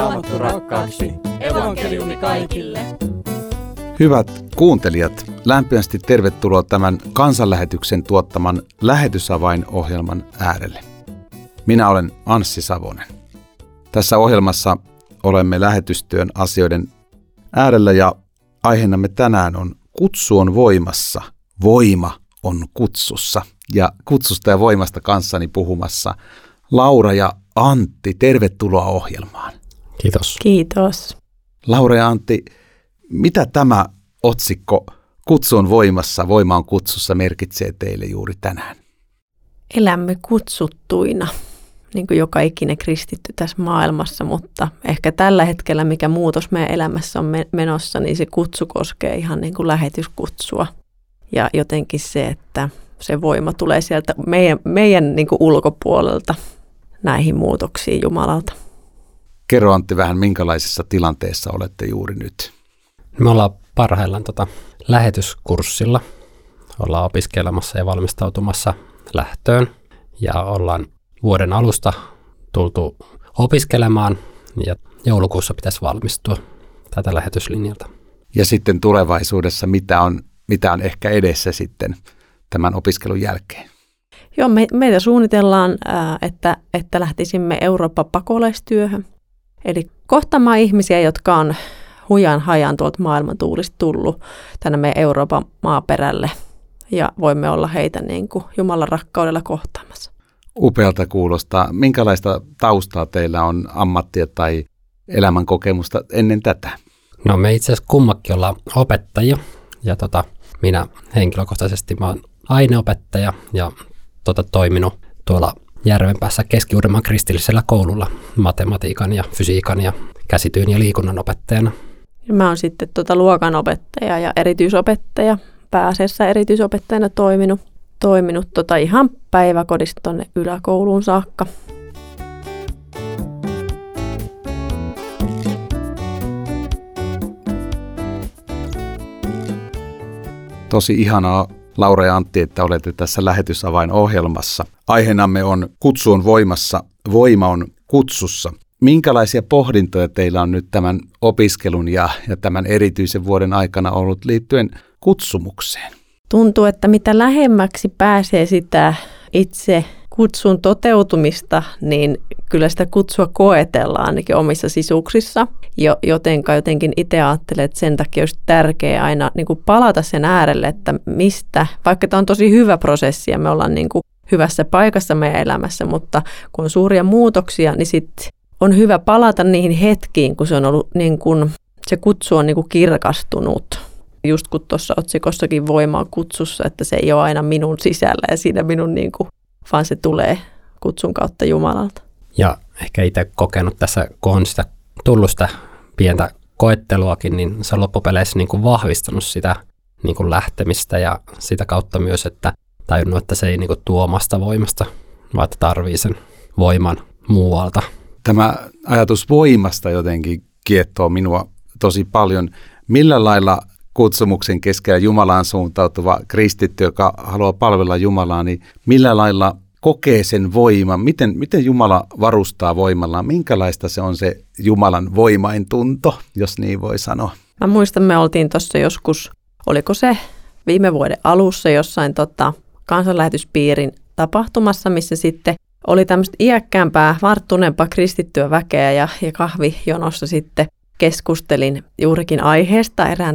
Raamattu rakkaaksi. Evankeliumi kaikille. Hyvät kuuntelijat, lämpimästi tervetuloa tämän kansanlähetyksen tuottaman Lähetysavain-ohjelman äärelle. Minä olen Anssi Savonen. Tässä ohjelmassa olemme lähetystyön asioiden äärellä ja aiheenamme tänään on Kutsu on voimassa, voima on kutsussa. Ja kutsusta ja voimasta kanssani puhumassa Laura ja Antti, tervetuloa ohjelmaan. Kiitos. Kiitos. Laura ja Antti, mitä tämä otsikko Kutsu on voimassa, voima on kutsussa merkitsee teille juuri tänään? Elämme kutsuttuina, niin kuin joka ikinen kristitty tässä maailmassa, mutta ehkä tällä hetkellä, mikä muutos meidän elämässä on menossa, niin se kutsu koskee ihan niin kuin lähetyskutsua. Ja jotenkin se, että se voima tulee sieltä meidän niin kuin ulkopuolelta näihin muutoksiin Jumalalta. Kerro Antti vähän, minkälaisessa tilanteessa olette juuri nyt? Me ollaan parhaillaan lähetyskurssilla. Ollaan opiskelemassa ja valmistautumassa lähtöön. Ja ollaan vuoden alusta tultu opiskelemaan ja joulukuussa pitäisi valmistua tätä lähetyslinjalta. Ja sitten tulevaisuudessa mitä on ehkä edessä sitten tämän opiskelun jälkeen? Joo, meitä suunnitellaan, että lähtisimme Euroopan pakolaistyöhön. Eli kohtaamaan ihmisiä, jotka on hujan hajan tuolta maailman tuulista tullut tänne meidän Euroopan maaperälle. Ja voimme olla heitä niin kuin Jumalan rakkaudella kohtaamassa. Upealta kuulostaa. Minkälaista taustaa teillä on, ammattia tai elämänkokemusta ennen tätä? No me itse asiassa kummakin ollaan opettajia. Ja minä henkilökohtaisesti mä oon aineopettaja ja toiminut tuolla Järvenpäässä Keski-Uudenmaan kristillisellä koululla matematiikan ja fysiikan ja käsityön ja liikunnan opettajana. Mä oon sitten luokanopettaja ja erityisopettaja, pääasiassa erityisopettajana toiminut ihan päiväkodista tuonne yläkouluun saakka. Tosi ihanaa, Laura ja Antti, että olette tässä Lähetysavain-ohjelmassa. Aiheenamme on Kutsu on voimassa, voima on kutsussa. Minkälaisia pohdintoja teillä on nyt tämän opiskelun ja tämän erityisen vuoden aikana ollut liittyen kutsumukseen? Tuntuu, että mitä lähemmäksi pääsee sitä itse kutsun toteutumista, niin kyllä sitä kutsua koetellaan ainakin omissa sisuksissa. Jotenkin itse ajattelen, että sen takia olisi tärkeää aina niin kuin palata sen äärelle, että mistä, vaikka tämä on tosi hyvä prosessi ja me ollaan niin kuin hyvässä paikassa meidän elämässä, mutta kun on suuria muutoksia, niin sitten on hyvä palata niihin hetkiin, kun se on ollut niin kuin, se kutsu on niin kuin kirkastunut. Just kun tuossa otsikossakin voima on kutsussa, että se ei ole aina minun sisällä ja siinä minun niin kuin, vaan se tulee kutsun kautta Jumalalta. Ja ehkä itse kokenut tässä, kun on sitä tullut sitä pientä koetteluakin, niin se on loppupeleissä niin kuin vahvistanut sitä niin kuin lähtemistä ja sitä kautta myös, että tajunnut, että se ei niin kuin tuo omasta voimasta, vaan että tarvii sen voiman muualta. Tämä ajatus voimasta jotenkin kiehtoo minua tosi paljon. Millä lailla kutsumuksen keskellä Jumalaan suuntautuva kristitty, joka haluaa palvella Jumalaa, niin millä lailla kokee sen voiman? Miten Jumala varustaa voimallaan? Minkälaista se on se Jumalan voimaintunto, jos niin voi sanoa? Mä muistan, me oltiin tuossa joskus, oliko se viime vuoden alussa jossain kansanlähetyspiirin tapahtumassa, missä sitten oli tämmöistä iäkkäämpää, varttuneempaa kristittyä väkeä ja kahvijonossa sitten keskustelin juurikin aiheesta erään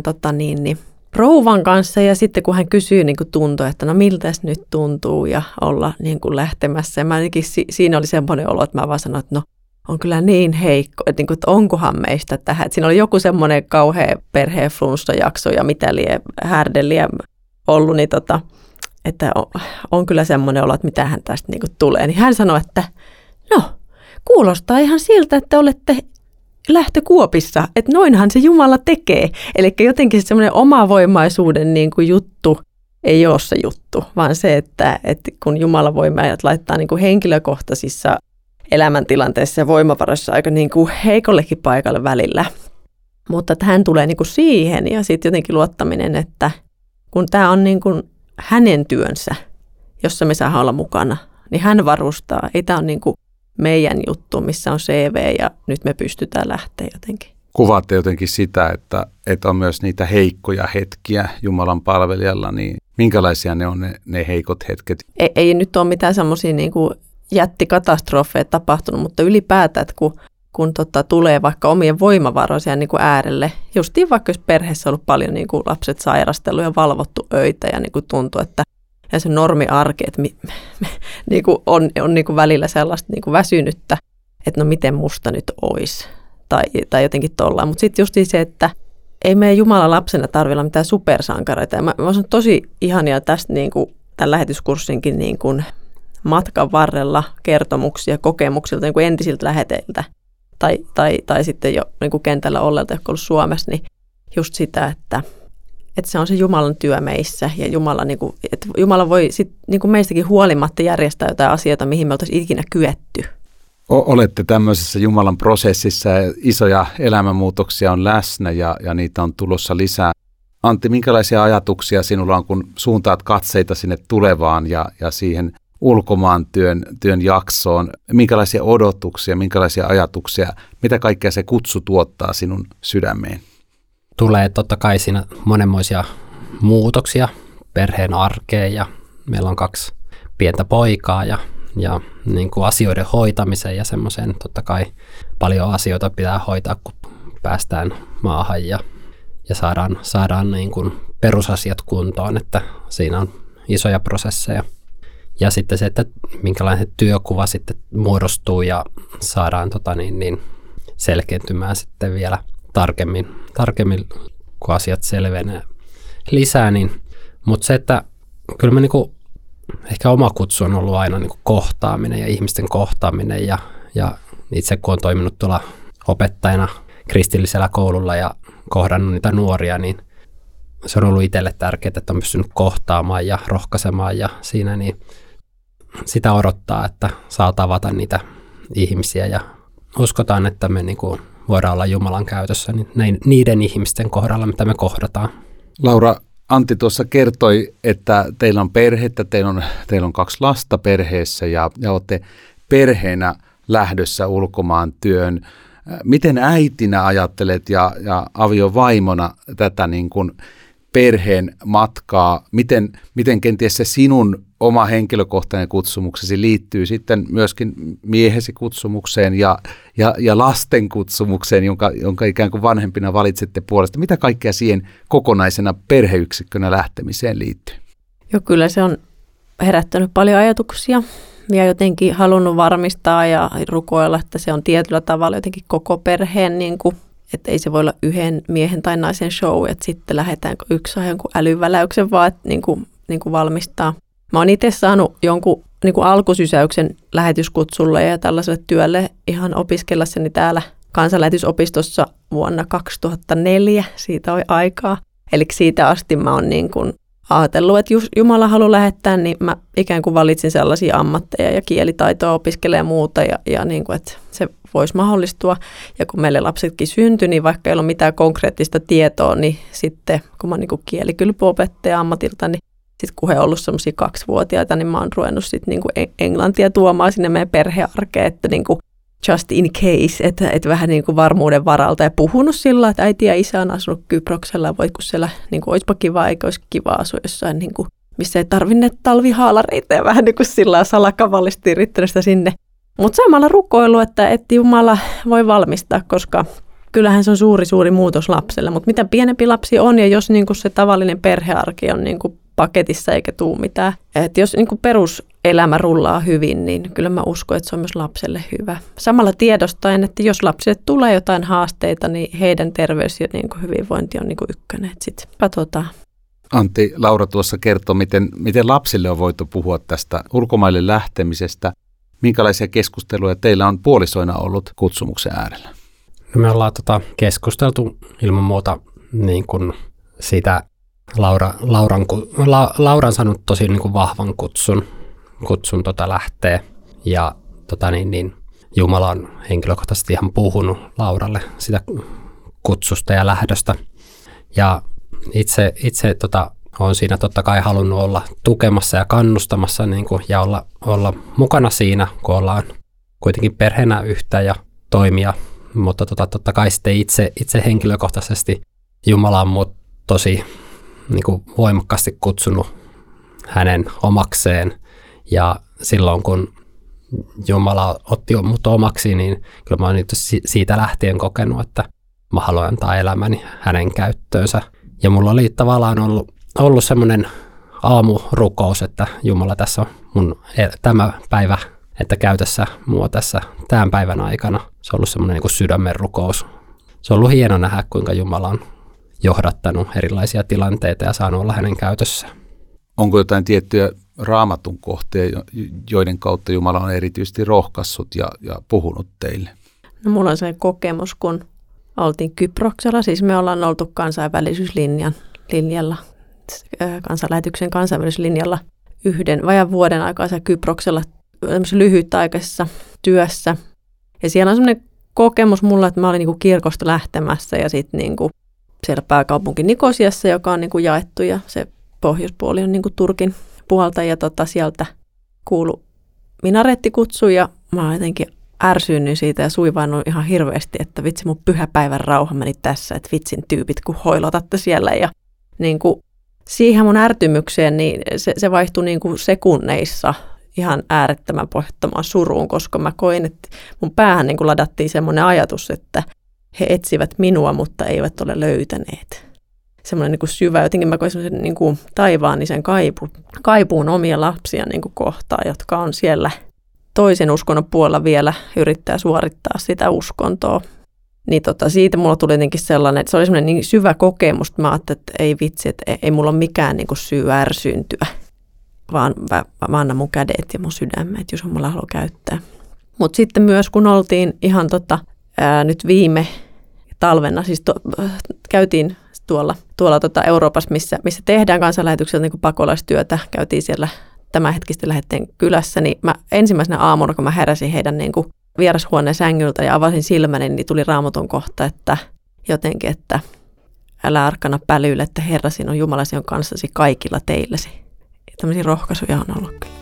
rouvan kanssa ja sitten kun hän kysyi, niin kuin tuntui, että no miltäs nyt tuntuu ja olla niin kuin lähtemässä. Ja mä ainakin siinä oli semmoinen olo, että mä vaan sanoin, että no on kyllä niin heikko, että, niin kuin, että onkohan meistä tähän. Että siinä oli joku semmoinen kauhea perheen flunssajakso ja mitä härdeliä ollut, niin että on kyllä semmoinen olo, että mitähän tästä niin kuin tulee. Niin hän sanoi, että no kuulostaa ihan siltä, että olette lähtökuopissa, että noinhan se Jumala tekee. Eli jotenkin semmoinen omavoimaisuuden niin kuin juttu ei ole se juttu, vaan se, että kun Jumala voi meidät laittaa niin kuin henkilökohtaisissa elämäntilanteissa ja voimavaroissa aika niin kuin heikollekin paikalle välillä. Mutta että hän tulee niin kuin siihen ja sitten jotenkin luottaminen, että kun tämä on niin kuin hänen työnsä, jossa me saadaan olla mukana, niin hän varustaa. Ei tämä ole niin kuin meidän juttu, missä on CV ja nyt me pystytään lähteä jotenkin. Kuvaatte jotenkin sitä, että on myös niitä heikkoja hetkiä Jumalan palvelijalla, niin minkälaisia ne on ne heikot hetket? Ei nyt ole mitään semmoisia niin kuin jättikatastrofeja tapahtunut, mutta ylipäätään, että kun tulee vaikka omien voimavaroisia niin kuin äärelle, justiin vaikka jos perheessä on ollut paljon niin kuin lapset sairastellut ja valvottu öitä ja niin kuin tuntuu, että ja se normiarki, että niin kuin on niin kuin välillä sellaista niin kuin väsynyttä, että no miten musta nyt olisi tai jotenkin tollaan. Mutta sitten justiin se, että ei meidän Jumalan lapsena tarvilla mitään supersankareita. Ja mä olen tosi ihania tästä niin kuin, tämän lähetyskurssinkin niin kuin matkan varrella kertomuksia kokemuksilta niin kuin entisiltä läheteiltä tai sitten jo niin kuin kentällä olleilta, jotka on ollut Suomessa, niin just sitä, että se on se Jumalan työ meissä ja Jumala, niin kuin, että Jumala voi sit, niin kuin meistäkin huolimatta järjestää jotain asioita, mihin me oltaisiin ikinä kyetty. Olette tämmöisessä Jumalan prosessissa ja isoja elämänmuutoksia on läsnä ja niitä on tulossa lisää. Antti, minkälaisia ajatuksia sinulla on, kun suuntaat katseita sinne tulevaan ja siihen ulkomaan työn jaksoon? Minkälaisia odotuksia, minkälaisia ajatuksia, mitä kaikkea se kutsu tuottaa sinun sydämeen? Tulee totta kai siinä monenmoisia muutoksia perheen arkeen ja meillä on 2 pientä poikaa ja niin kuin asioiden hoitamiseen ja semmoiseen totta kai paljon asioita pitää hoitaa, kun päästään maahan ja saadaan niin kuin perusasiat kuntoon, että siinä on isoja prosesseja. Ja sitten se, että minkälainen työkuva sitten muodostuu ja saadaan selkeäntymään sitten vielä tarkemmin, kun asiat selvenee lisää. Mutta se, että kyllä mä niinku, ehkä oma kutsu on ollut aina niinku kohtaaminen ja ihmisten kohtaaminen ja itse kun olen toiminut tuolla opettajana kristillisellä koululla ja kohdannut niitä nuoria, niin se on ollut itselle tärkeää, että on pystynyt kohtaamaan ja rohkaisemaan ja siinä niin sitä odottaa, että saa tavata niitä ihmisiä ja uskotaan, että me niinku voidaan olla Jumalan käytössä niin niiden ihmisten kohdalla, mitä me kohdataan. Laura, Antti tuossa kertoi, että teillä on perhettä, teillä on 2 lasta perheessä ja olette perheenä lähdössä ulkomaan työn. Miten äitinä ajattelet ja aviovaimona tätä niin kuin perheen matkaa? Miten kenties se sinun oma henkilökohtainen kutsumuksesi liittyy sitten myöskin miehesi kutsumukseen ja lasten kutsumukseen, jonka ikään kuin vanhempina valitsette puolesta? Mitä kaikkea siihen kokonaisena perheyksikkönä lähtemiseen liittyy? Joo, kyllä se on herättänyt paljon ajatuksia ja jotenkin halunnut varmistaa ja rukoilla, että se on tietyllä tavalla jotenkin koko perheen, niin kuin, että ei se voi olla yhden miehen tai naisen show, että sitten lähdetäänkö yksi saa jonkun älyväläyksen vaan, että niin kuin valmistaa. Mä oon itse saanut jonkun niin kuin alkusysäyksen lähetyskutsulle ja tällaiselle työlle ihan opiskellessani täällä kansanlähetysopistossa vuonna 2004. Siitä on aikaa. Eli siitä asti mä oon niin kuin ajatellut, että jos Jumala haluaa lähettää, niin mä ikään kuin valitsin sellaisia ammatteja ja kielitaitoa opiskelee ja muuta ja niin kuin, että se voisi mahdollistua. Ja kun meille lapsetkin syntyi, niin vaikka ei ole mitään konkreettista tietoa, niin sitten kun mä oon niin kuin kielikylpyopettaja ammatilta, niin sitten kun he on ollut semmoisia 2-vuotiaita, niin mä oon ruvennut sitten niinku englantia tuomaan sinne meidän perhearkeen, että niinku just in case, että vähän niinku varmuuden varalta ja puhunut sillä, että äiti ja isä on asunut Kyproksella ja voitko siellä, niinku olisipa kiva, eikä olisi kiva asua jossain, niinku, missä ei tarvinne talvihaalareita ja vähän niinku sillä salakavallisesti yrittänyt sitä sinne. Mutta samalla rukoilu, että Jumala voi valmistaa, koska kyllähän se on suuri muutos lapselle, mutta mitä pienempi lapsi on ja jos niinku se tavallinen perhearki on niinku paketissa eikä tule mitään. Et jos niin kuin peruselämä rullaa hyvin, niin kyllä mä uskon, että se on myös lapselle hyvä. Samalla tiedostaen, että jos lapsille tulee jotain haasteita, niin heidän terveys ja niin kuin hyvinvointi on niin kuin ykkönen. Sitten katsotaan. Antti, Laura tuossa kertoo, miten lapsille on voitu puhua tästä ulkomaille lähtemisestä. Minkälaisia keskusteluja teillä on puolisoina ollut kutsumuksen äärellä? No me ollaan keskusteltu ilman muuta niin kuin siitä. Laura on saanut tosi niin kuin vahvan kutsun lähteä ja Jumala on henkilökohtaisesti ihan puhunut Lauralle sitä kutsusta ja lähdöstä. Ja itse olen siinä totta kai halunnut olla tukemassa ja kannustamassa niin kuin, ja olla mukana siinä, kun ollaan kuitenkin perheenä yhtä ja toimia, mutta totta kai sitten itse henkilökohtaisesti Jumala on mut tosi niin kuin voimakkaasti kutsunut hänen omakseen, ja silloin kun Jumala otti mut omaksi, niin kyllä mä oon nyt siitä lähtien kokenut, että mä haluan antaa elämäni hänen käyttöönsä. Ja mulla oli tavallaan ollut semmoinen aamurukous, että Jumala, tässä on tämä päivä, että käytössä mua tässä tämän päivän aikana. Se on ollut semmoinen niin kuin sydämen rukous. Se on ollut hieno nähdä, kuinka Jumala on johdattanut erilaisia tilanteita ja saanut olla hänen käytössä. Onko jotain tiettyjä Raamatun kohteja, joiden kautta Jumala on erityisesti rohkaissut ja puhunut teille? No, mulla on sellainen kokemus, kun oltiin Kyproksella, siis me ollaan oltu kansainvälisyyslinjalla, kansanlähetyksen kansainvälisyyslinjalla vajaan vuoden aikaa Kyproksella lyhytaikaisessa työssä. Ja siellä on sellainen kokemus mulla, että mä olin niinku kirkosta lähtemässä ja sitten niinku siellä pääkaupunki Nikosiassa, joka on niinku jaettu ja se pohjoispuoli on niinku Turkin puolta ja sieltä kuului minarettikutsu ja mä oon jotenkin ärsyynyt siitä ja suivannut ihan hirveästi, että vitsi mun pyhäpäivän rauha meni tässä, että vitsin tyypit kun hoilotatte siellä ja niinku siihen mun ärtymykseen niin se vaihtui niinku sekunneissa ihan äärettömän pohjattomaan suruun, koska mä koin, että mun päähän niin kuin ladattiin semmoinen ajatus, että he etsivät minua, mutta eivät ole löytäneet. Semmoinen niin kuin syvä, jotenkin mä koin semmoisen niin kuin taivaanisen kaipuun omia lapsia niin kuin kohtaan, jotka on siellä toisen uskonnon puolella vielä yrittää suorittaa sitä uskontoa. Niin siitä mulla tuli jotenkin sellainen, että se oli semmoinen niin syvä kokemus, että mä ajattelin, että ei vitsi, että ei mulla ole mikään niin kuin syy ärsyyntyä. Vaan mä annan mun kädet ja mun sydämen, että jos mulla haluaa käyttää. Mutta sitten myös kun oltiin ihan nyt viime talvena, siis käytiin tuolla Euroopassa, missä tehdään kansanlähetyksellä niin kuin pakolaistyötä, käytiin siellä tämänhetkisten lähetteen kylässä, niin mä ensimmäisenä aamuna, kun mä heräsin heidän niin kuin vierashuoneen sängyltä ja avasin silmäni, niin tuli Raamatun kohta, että jotenkin, että älä arkana pälyille, että Herra, sinun on Jumalasi on kanssasi kaikilla teillesi. Tämmöisiä rohkaisuja on ollut kyllä.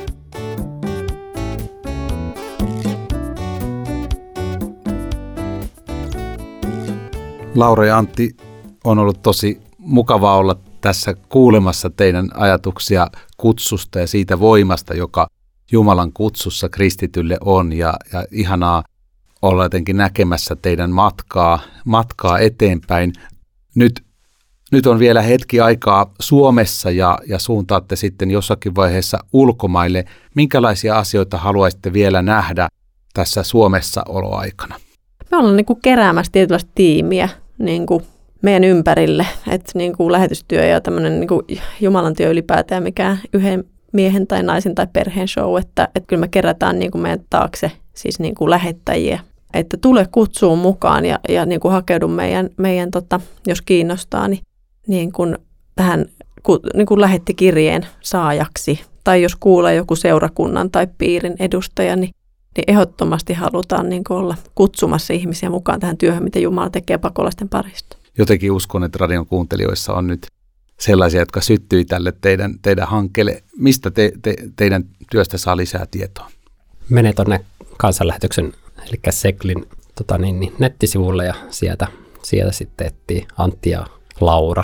Laura ja Antti, on ollut tosi mukavaa olla tässä kuulemassa teidän ajatuksia kutsusta ja siitä voimasta, joka Jumalan kutsussa kristitylle on. Ja ihanaa olla jotenkin näkemässä teidän matkaa eteenpäin. Nyt on vielä hetki aikaa Suomessa ja suuntaatte sitten jossakin vaiheessa ulkomaille. Minkälaisia asioita haluaisitte vielä nähdä tässä Suomessa oloaikana? Me ollaan niin kuin keräämässä tietynlaista tiimiä niin kuin meidän ympärille. Että niin kuin lähetystyö ja tämmöinen niin kuin Jumalan työ ylipäätään mikään yhden miehen tai naisen tai perheen show. Että kyllä me kerätään niin kuin meidän taakse siis niin kuin lähettäjiä. Että tule kutsuun mukaan ja niin kuin hakeudu meidän jos kiinnostaa, niin kuin tähän niin kuin lähettikirjeen saajaksi. Tai jos kuulee joku seurakunnan tai piirin edustaja, niin ehdottomasti halutaan niin kuin olla kutsumassa ihmisiä mukaan tähän työhön, mitä Jumala tekee pakolaisten parista. Jotenkin uskon, että radion kuuntelijoissa on nyt sellaisia, jotka syttyi tälle teidän hankkeelle. Mistä teidän työstä saa lisää tietoa? Mene tuonne kansanlähetyksen, eli Seklin nettisivulle ja sieltä sitten etsii Antti ja Laura.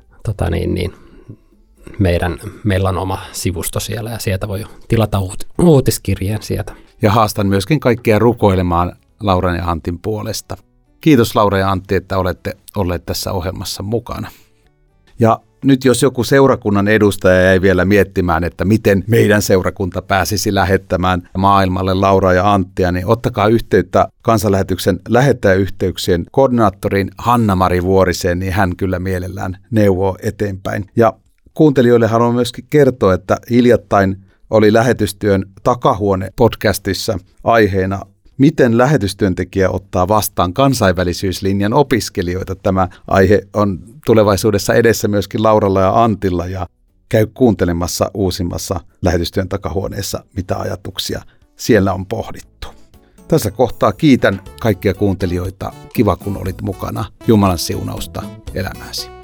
Meillä on oma sivusto siellä ja sieltä voi tilata uutiskirjeen sieltä. Ja haastan myöskin kaikkia rukoilemaan Lauran ja Antin puolesta. Kiitos Laura ja Antti, että olette olleet tässä ohjelmassa mukana. Ja nyt jos joku seurakunnan edustaja jäi vielä miettimään, että miten meidän seurakunta pääsisi lähettämään maailmalle Lauraa ja Anttia, niin ottakaa yhteyttä kansanlähetyksen lähettäjäyhteyksien koordinaattoriin Hanna-Mari Vuoriseen, niin hän kyllä mielellään neuvoo eteenpäin. Ja kuuntelijoille haluan myöskin kertoa, että hiljattain oli Lähetystyön takahuone podcastissa aiheena, miten lähetystyöntekijä ottaa vastaan kansainvälisyyslinjan opiskelijoita. Tämä aihe on tulevaisuudessa edessä myöskin Lauralla ja Antilla ja käy kuuntelemassa uusimmassa Lähetystyön takahuoneessa, mitä ajatuksia siellä on pohdittu. Tässä kohtaa kiitän kaikkia kuuntelijoita. Kiva, kun olit mukana. Jumalan siunausta elämääsi.